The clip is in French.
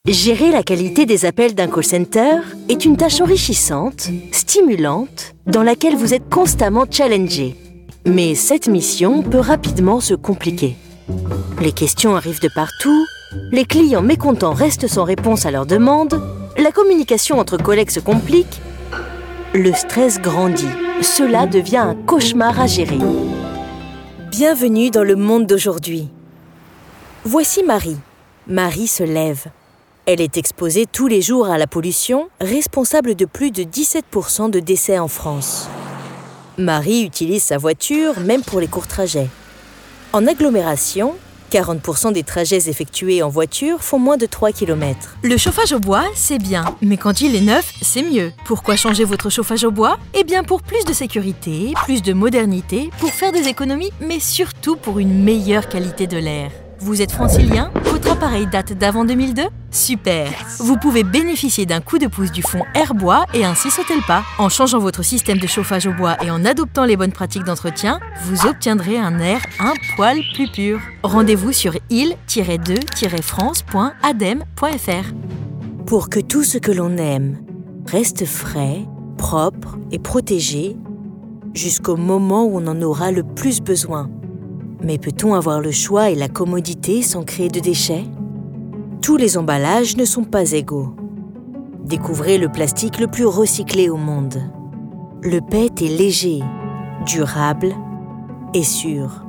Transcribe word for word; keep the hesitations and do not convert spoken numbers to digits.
Gérer la qualité des appels d'un call center est une tâche enrichissante, stimulante, dans laquelle vous êtes constamment challengé. Mais cette mission peut rapidement se compliquer. Les questions arrivent de partout, les clients mécontents restent sans réponse à leurs demandes, la communication entre collègues se complique, le stress grandit. Cela devient un cauchemar à gérer. Bienvenue dans le monde d'aujourd'hui. Voici Marie. Marie se lève. Elle est exposée tous les jours à la pollution, responsable de plus de dix-sept pour cent de décès en France. Marie utilise sa voiture même pour les courts trajets. En agglomération, quarante pour cent des trajets effectués en voiture font moins de trois kilomètres. Le chauffage au bois, c'est bien, mais quand il est neuf, c'est mieux. Pourquoi changer votre chauffage au bois? Eh bien pour plus de sécurité, plus de modernité, pour faire des économies, mais surtout pour une meilleure qualité de l'air. Vous êtes francilien? Votre appareil date d'avant deux mille deux? Super! Vous pouvez bénéficier d'un coup de pouce du fonds Airbois et ainsi sauter le pas. En changeant votre système de chauffage au bois et en adoptant les bonnes pratiques d'entretien, vous obtiendrez un air un poil plus pur. Rendez-vous sur il tiret deux tiret france point adem point f r. Pour que tout ce que l'on aime reste frais, propre et protégé, jusqu'au moment où on en aura le plus besoin. Mais peut-on avoir le choix et la commodité sans créer de déchets? Tous les emballages ne sont pas égaux. Découvrez le plastique le plus recyclé au monde. Le P E T est léger, durable et sûr.